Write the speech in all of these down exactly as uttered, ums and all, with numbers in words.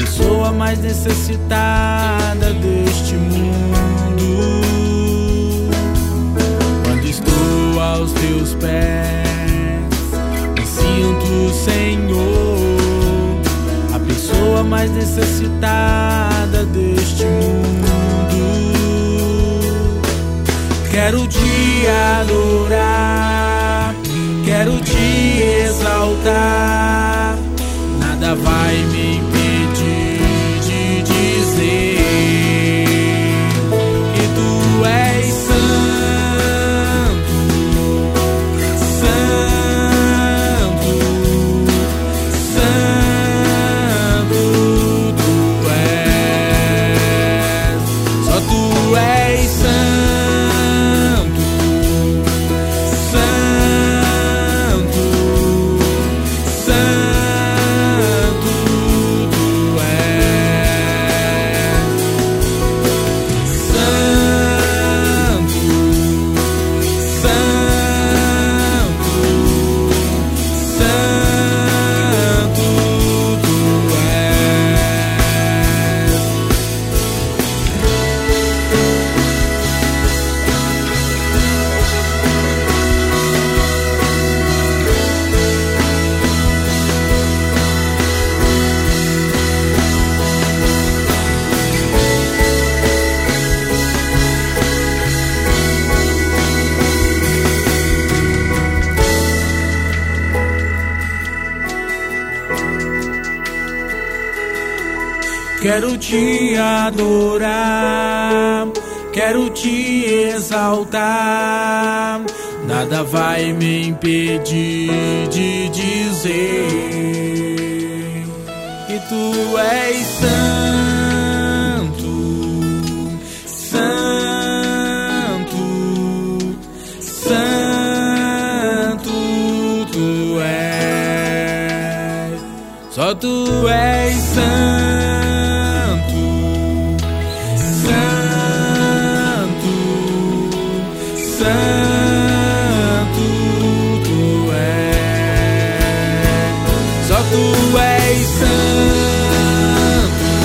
pessoa mais necessitada deste mundo. Quando estou aos teus pés, me sinto, Senhor, a pessoa mais necessitada deste mundo. Quero te adorar, quero te exaltar, nada vai me impedir de dizer que tu és santo, santo, santo, tu és, só tu és santo. Quero te adorar, quero te exaltar, nada vai me impedir de dizer que tu és santo, santo, santo, tu és, só tu és santo. Santo tu és, só tu és santo,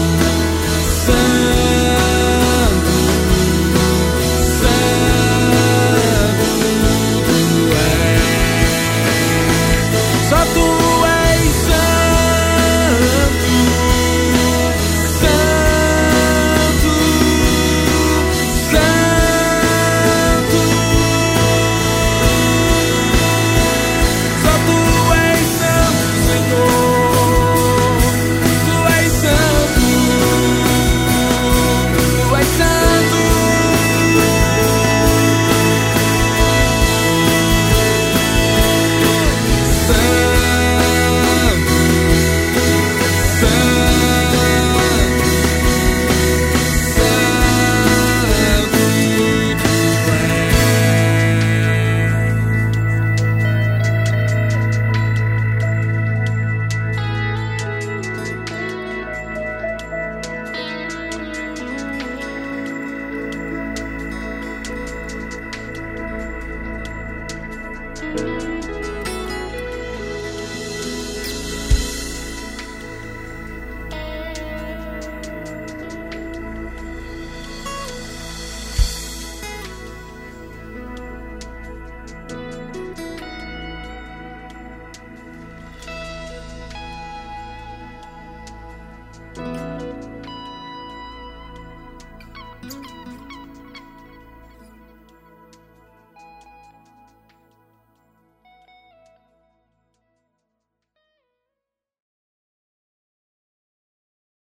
santo, santo tu és, só tu és santo, santo, santo. you